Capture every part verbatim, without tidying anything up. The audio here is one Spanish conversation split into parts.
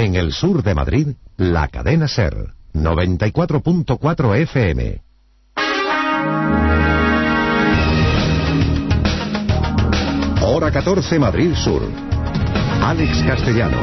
En el sur de Madrid, la cadena SER, noventa y cuatro punto cuatro F M. Hora catorce, Madrid Sur. Alex Castellano.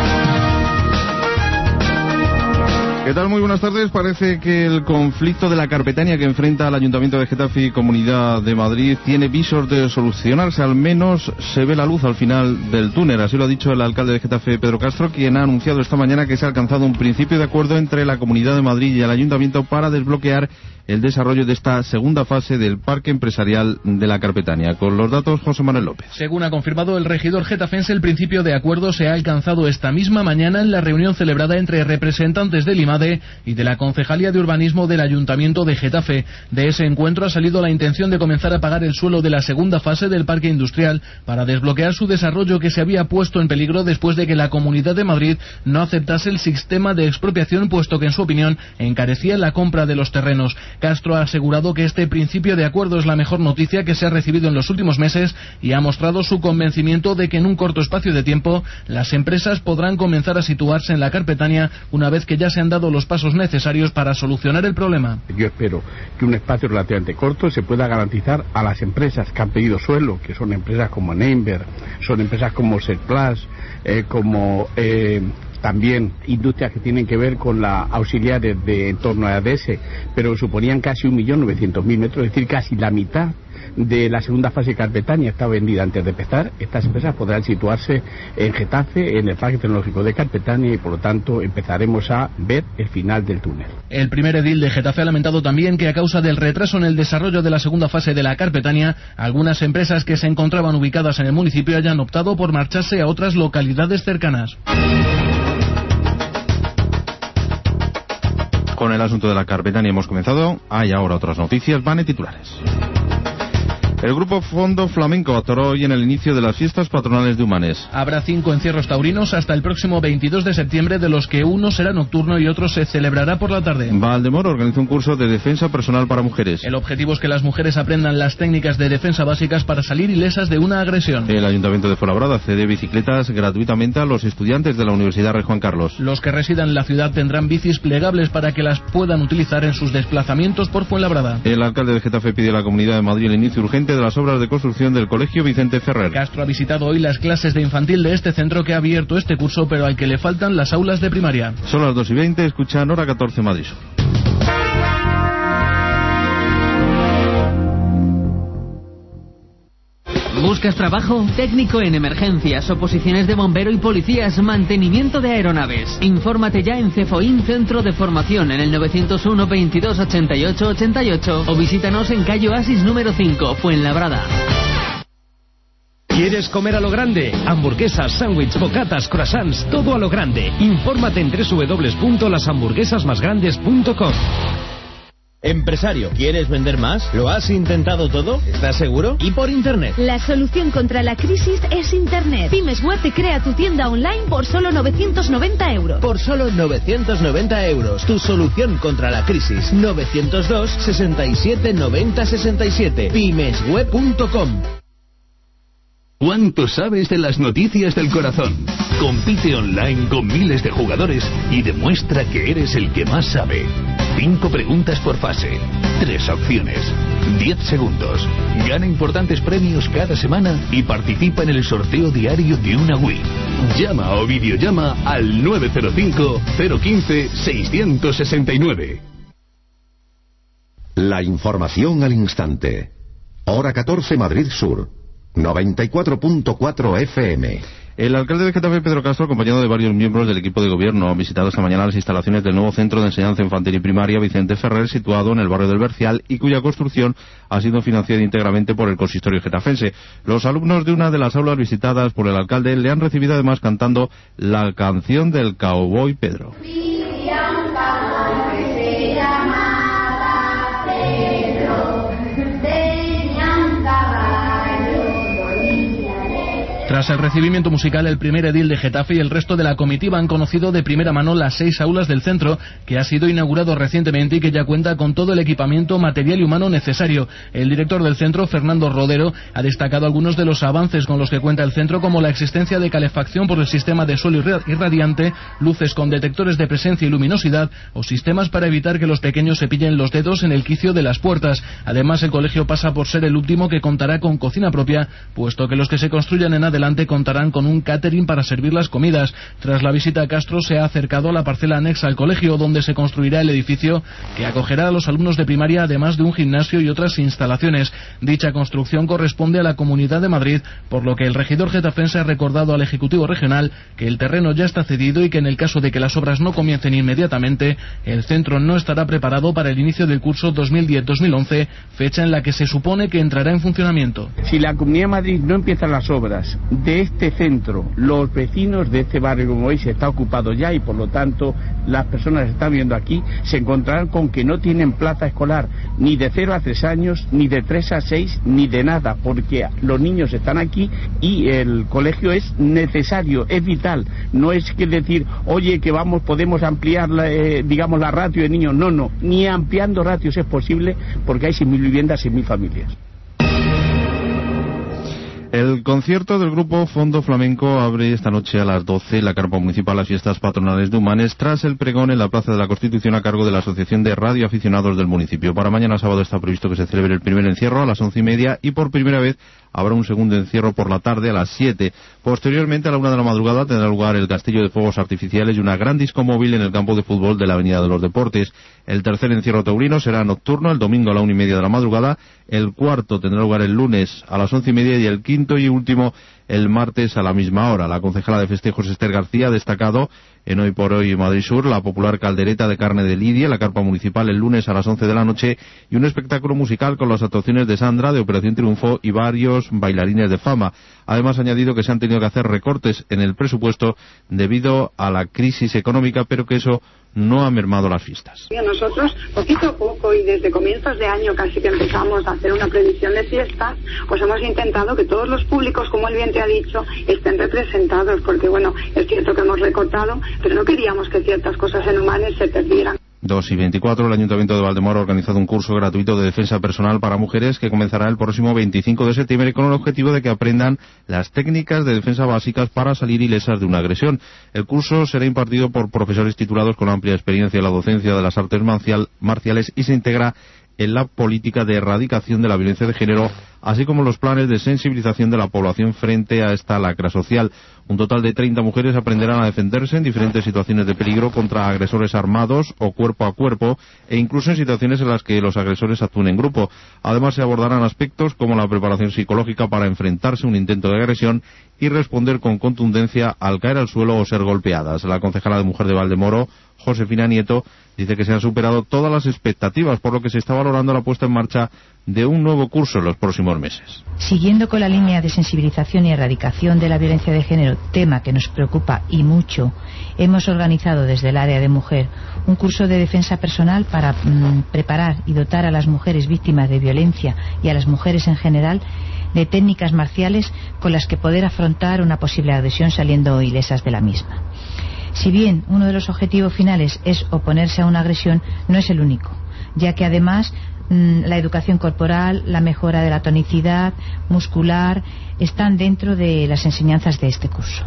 ¿Qué tal? Muy buenas tardes. Parece que el conflicto de la Carpetania que enfrenta al Ayuntamiento de Getafe y Comunidad de Madrid tiene visos de solucionarse. Al menos se ve la luz al final del túnel. Así lo ha dicho el alcalde de Getafe, Pedro Castro, quien ha anunciado esta mañana que se ha alcanzado un principio de acuerdo entre la Comunidad de Madrid y el Ayuntamiento para desbloquear el desarrollo de esta segunda fase del parque empresarial de la Carpetania. Con los datos, José Manuel López. Según ha confirmado el regidor getafense, el principio de acuerdo se ha alcanzado esta misma mañana en la reunión celebrada entre representantes del IMADE y de la Concejalía de Urbanismo del Ayuntamiento de Getafe. De ese encuentro ha salido la intención de comenzar a pagar el suelo de la segunda fase del parque industrial para desbloquear su desarrollo, que se había puesto en peligro después de que la Comunidad de Madrid no aceptase el sistema de expropiación, puesto que en su opinión encarecía la compra de los terrenos. Castro ha asegurado que este principio de acuerdo es la mejor noticia que se ha recibido en los últimos meses y ha mostrado su convencimiento de que en un corto espacio de tiempo las empresas podrán comenzar a situarse en la Carpetania una vez que ya se han dado los pasos necesarios para solucionar el problema. Yo espero que un espacio relativamente corto se pueda garantizar a las empresas que han pedido suelo, que son empresas como Neinberg, son empresas como Serplas, eh, como... Eh, también industrias que tienen que ver con la auxiliares de entorno a A D S, pero suponían casi un millón novecientos mil metros, es decir, casi la mitad de la segunda fase de Carpetania está vendida antes de empezar. Estas empresas podrán situarse en Getafe, en el Parque Tecnológico de Carpetania, y por lo tanto empezaremos a ver el final del túnel. El primer edil de Getafe ha lamentado también que a causa del retraso en el desarrollo de la segunda fase de la Carpetania, algunas empresas que se encontraban ubicadas en el municipio hayan optado por marcharse a otras localidades cercanas. Con el asunto de la Carpetania hemos comenzado. Hay ahora otras noticias. Van en titulares. El grupo Fondo Flamenco atoró hoy en el inicio de las fiestas patronales de Humanes. Habrá cinco encierros taurinos hasta el próximo veintidós de septiembre, de los que uno será nocturno y otro se celebrará por la tarde. Valdemoro organizó un curso de defensa personal para mujeres. El objetivo es que las mujeres aprendan las técnicas de defensa básicas para salir ilesas de una agresión. El Ayuntamiento de Fuenlabrada cede bicicletas gratuitamente a los estudiantes de la Universidad Rey Juan Carlos. Los que residan en la ciudad tendrán bicis plegables para que las puedan utilizar en sus desplazamientos por Fuenlabrada. El alcalde de Getafe pide a la Comunidad de Madrid el inicio urgente de las obras de construcción del Colegio Vicente Ferrer. Castro ha visitado hoy las clases de infantil de este centro, que ha abierto este curso, pero al que le faltan las aulas de primaria. Son las dos y veinte, escuchan Hora catorce Madrid Sur. ¿Buscas trabajo? Técnico en emergencias, oposiciones de bombero y policías, mantenimiento de aeronaves. Infórmate ya en Cefoin, Centro de Formación, en el novecientos uno veintidós ochenta y ocho ochenta y ocho, o visítanos en calle Oasis número cinco, Fuenlabrada. ¿Quieres comer a lo grande? Hamburguesas, sándwich, bocatas, croissants, todo a lo grande. Infórmate en doble u doble u doble u punto las hamburguesas más grandes punto com. Empresario, ¿quieres vender más? ¿Lo has intentado todo? ¿Estás seguro? ¿Y por Internet? La solución contra la crisis es Internet. Pymes Web te crea tu tienda online por solo novecientos noventa euros. Por solo novecientos noventa euros. Tu solución contra la crisis. novecientos dos sesenta y siete noventa sesenta y siete. pymes web punto com. ¿Cuánto sabes de las noticias del corazón? Compite online con miles de jugadores y demuestra que eres el que más sabe. Cinco preguntas por fase. Tres opciones. Diez segundos. Gana importantes premios cada semana y participa en el sorteo diario de una Wii. Llama o videollama al nueve cero cinco cero uno cinco seis seis nueve. La información al instante. Hora catorce Madrid Sur. noventa y cuatro punto cuatro F M. El alcalde de Getafe, Pedro Castro, acompañado de varios miembros del equipo de gobierno, ha visitado esta mañana las instalaciones del nuevo Centro de Enseñanza Infantil y Primaria Vicente Ferrer, situado en el barrio del Bercial, y cuya construcción ha sido financiada íntegramente por el consistorio getafense. Los alumnos de una de las aulas visitadas por el alcalde le han recibido además cantando la canción del cowboy Pedro. Tras Tras el recibimiento musical, el primer edil de Getafe y el resto de la comitiva han conocido de primera mano las seis aulas del centro, que ha sido inaugurado recientemente y que ya cuenta con todo el equipamiento material y humano necesario. El director del centro, Fernando Rodero, ha destacado algunos de los avances con los que cuenta el centro, como la existencia de calefacción por el sistema de suelo irradiante, luces con detectores de presencia y luminosidad o sistemas para evitar que los pequeños se pillen los dedos en el quicio de las puertas. Además, el colegio pasa por ser el último que contará con cocina propia, puesto que los que se construyan en adelante contarán con un catering para servir las comidas. Tras la visita a Castro, se ha acercado a la parcela anexa al colegio, donde se construirá el edificio que acogerá a los alumnos de primaria, además de un gimnasio y otras instalaciones. Dicha construcción corresponde a la Comunidad de Madrid, por lo que el regidor getafense ha recordado al Ejecutivo Regional que el terreno ya está cedido y que en el caso de que las obras no comiencen inmediatamente, el centro no estará preparado para el inicio del curso dos mil diez dos mil once, fecha en la que se supone que entrará en funcionamiento. Si la Comunidad de Madrid no empieza las obras de este centro, los vecinos de este barrio, como veis, está ocupado ya y por lo tanto las personas que están viendo aquí se encontrarán con que no tienen plaza escolar ni de cero a tres años, ni de tres a seis, ni de nada, porque los niños están aquí y el colegio es necesario, es vital. No es que decir, oye, que vamos, podemos ampliar la, eh, digamos la ratio de niños. No, no, ni ampliando ratios es posible, porque hay seis mil viviendas, seis mil familias. El concierto del grupo Fondo Flamenco abre esta noche a las doce la carpa municipal Las Fiestas Patronales de Humanes, tras el pregón en la Plaza de la Constitución a cargo de la Asociación de Radioaficionados del municipio. Para mañana sábado está previsto que se celebre el primer encierro a las once y media y por primera vez habrá un segundo encierro por la tarde a las siete. Posteriormente, a la una de la madrugada, tendrá lugar el castillo de fuegos artificiales y una gran disco móvil en el campo de fútbol de la Avenida de los Deportes. El tercer encierro taurino será nocturno, el domingo a la una y media de la madrugada. El cuarto tendrá lugar el lunes a las once y media y el quinto y último el martes a la misma hora. La concejala de festejos, Esther García, ha destacado en Hoy por Hoy Madrid Sur la popular caldereta de carne de Lidia, la carpa municipal el lunes a las once de la noche y un espectáculo musical con las actuaciones de Sandra, de Operación Triunfo y varios bailarines de fama. Además, ha añadido que se han tenido que hacer recortes en el presupuesto debido a la crisis económica, pero que eso no ha mermado las fiestas. Nosotros, poquito a poco y desde comienzos de año casi que empezamos a hacer una previsión de fiestas, pues hemos intentado que todos los públicos, como él bien te ha dicho, estén representados, porque bueno, es cierto que hemos recortado, pero no queríamos que ciertas cosas en Humanes se perdieran. dos y veinticuatro, el Ayuntamiento de Valdemoro ha organizado un curso gratuito de defensa personal para mujeres que comenzará el próximo veinticinco de septiembre con el objetivo de que aprendan las técnicas de defensa básicas para salir ilesas de una agresión. El curso será impartido por profesores titulados con amplia experiencia en la docencia de las artes marcial, marciales y se integra en la política de erradicación de la violencia de género, así como los planes de sensibilización de la población frente a esta lacra social. Un total de treinta mujeres aprenderán a defenderse en diferentes situaciones de peligro contra agresores armados o cuerpo a cuerpo, e incluso en situaciones en las que los agresores actúen en grupo. Además, se abordarán aspectos como la preparación psicológica para enfrentarse a un intento de agresión y responder con contundencia al caer al suelo o ser golpeadas. La concejala de Mujer de Valdemoro, Josefina Nieto, dice que se han superado todas las expectativas, por lo que se está valorando la puesta en marcha de un nuevo curso en los próximos meses. Siguiendo con la línea de sensibilización y erradicación de la violencia de género, tema que nos preocupa y mucho, hemos organizado desde el área de mujer un curso de defensa personal para mmm, preparar y dotar a las mujeres víctimas de violencia y a las mujeres en general de técnicas marciales con las que poder afrontar una posible agresión saliendo ilesas de la misma. Si bien uno de los objetivos finales es oponerse a una agresión, no es el único, ya que además mmm, la educación corporal, la mejora de la tonicidad muscular están dentro de las enseñanzas de este curso.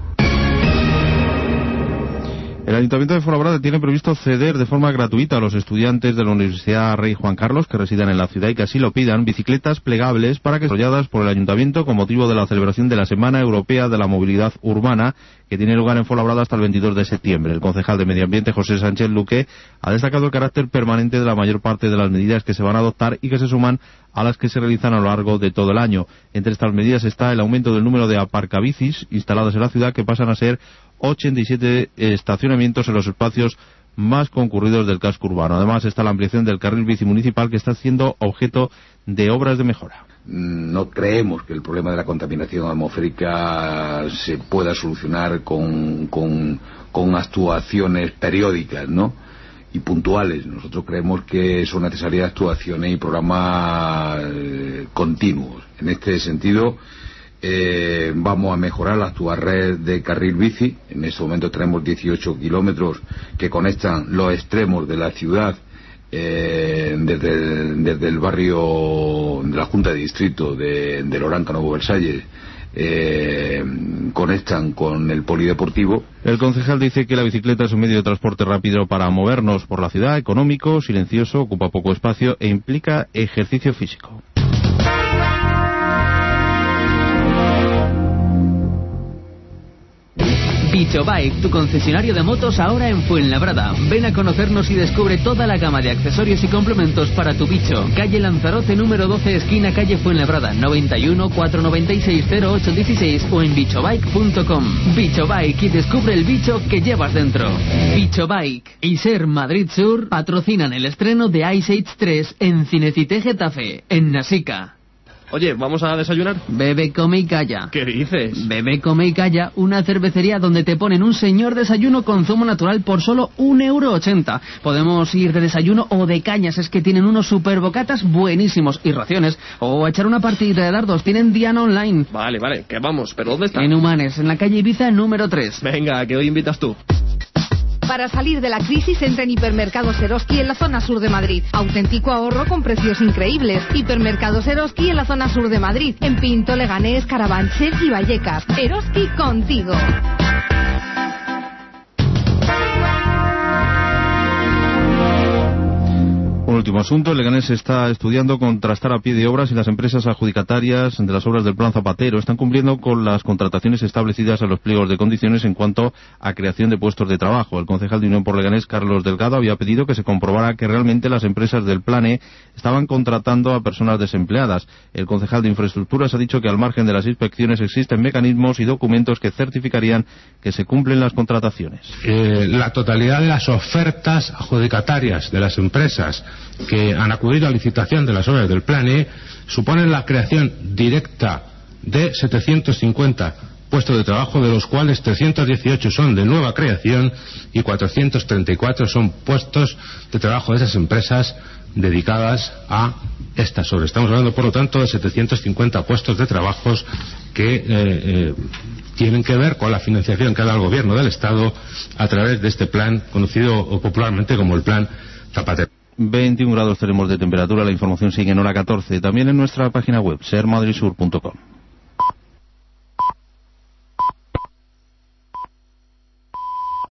El Ayuntamiento de Fuenlabrada tiene previsto ceder de forma gratuita a los estudiantes de la Universidad Rey Juan Carlos que residan en la ciudad y que así lo pidan bicicletas plegables para que sean desarrolladas por el Ayuntamiento con motivo de la celebración de la Semana Europea de la Movilidad Urbana, que tiene lugar en Fuenlabrada hasta el veintidós de septiembre. El concejal de Medio Ambiente, José Sánchez Luque, ha destacado el carácter permanente de la mayor parte de las medidas que se van a adoptar y que se suman a las que se realizan a lo largo de todo el año. Entre estas medidas está el aumento del número de aparcabicis instaladas en la ciudad, que pasan a ser ochenta y siete estacionamientos en los espacios más concurridos del casco urbano. Además está la ampliación del carril bici municipal, que está siendo objeto de obras de mejora. No creemos que el problema de la contaminación atmosférica se pueda solucionar con, con, con actuaciones periódicas, ¿no?, y puntuales. Nosotros creemos que son necesarias actuaciones y programas eh, continuos. En este sentido, Eh, vamos a mejorar la actual red de carril bici. En este momento tenemos dieciocho kilómetros que conectan los extremos de la ciudad, eh, desde, el, desde el barrio de la Junta de Distrito de, de Loranca, Nuevo Versalles, eh, conectan con el polideportivo. El concejal dice que la bicicleta es un medio de transporte rápido para movernos por la ciudad, económico, silencioso, ocupa poco espacio e implica ejercicio físico. Bicho Bike, tu concesionario de motos ahora en Fuenlabrada. Ven a conocernos y descubre toda la gama de accesorios y complementos para tu bicho. Calle Lanzarote número doce, esquina calle Fuenlabrada, noventa y uno, cuatrocientos noventa y seis, cero ocho dieciséis o en bicho bike punto com. Bicho Bike, y descubre el bicho que llevas dentro. Bicho Bike y Ser Madrid Sur patrocinan el estreno de Ice Age tres en Cinecité Getafe, en Nasica. Oye, ¿vamos a desayunar? Bebe, come y calla. ¿Qué dices? Bebe, come y calla, una cervecería donde te ponen un señor desayuno con zumo natural por solo un euro ochenta. Podemos ir de desayuno o de cañas, es que tienen unos super bocatas buenísimos y raciones. O a echar una partida de dardos, tienen Diana Online. Vale, vale, que vamos, pero ¿dónde está? En Humanes, en la calle Ibiza número tres. Venga, que hoy invitas tú. Para salir de la crisis, entra en Hipermercados Eroski en la zona sur de Madrid. Auténtico ahorro con precios increíbles. Hipermercados Eroski en la zona sur de Madrid. En Pinto, Leganés, Carabanchel y Vallecas. Eroski contigo. Un último asunto, el Leganés está estudiando contrastar a pie de obra si las empresas adjudicatarias de las obras del Plan Zapatero están cumpliendo con las contrataciones establecidas en los pliegos de condiciones en cuanto a creación de puestos de trabajo. El concejal de Unión por Leganés, Carlos Delgado, había pedido que se comprobara que realmente las empresas del Plane estaban contratando a personas desempleadas. El concejal de Infraestructuras ha dicho que al margen de las inspecciones existen mecanismos y documentos que certificarían que se cumplen las contrataciones. Eh, la totalidad de las ofertas adjudicatarias de las empresas que han acudido a licitación de las obras del Plane suponen la creación directa de setecientos cincuenta puestos de trabajo, de los cuales trescientos dieciocho son de nueva creación y cuatrocientos treinta y cuatro son puestos de trabajo de esas empresas dedicadas a estas obras. Estamos hablando, por lo tanto, de setecientos cincuenta puestos de trabajo que eh, eh, tienen que ver con la financiación que da el Gobierno del Estado a través de este plan conocido popularmente como el Plan Zapatero. veintiún grados tenemos de temperatura, la información sigue en hora catorce, también en nuestra página web, ser madrid sur punto com.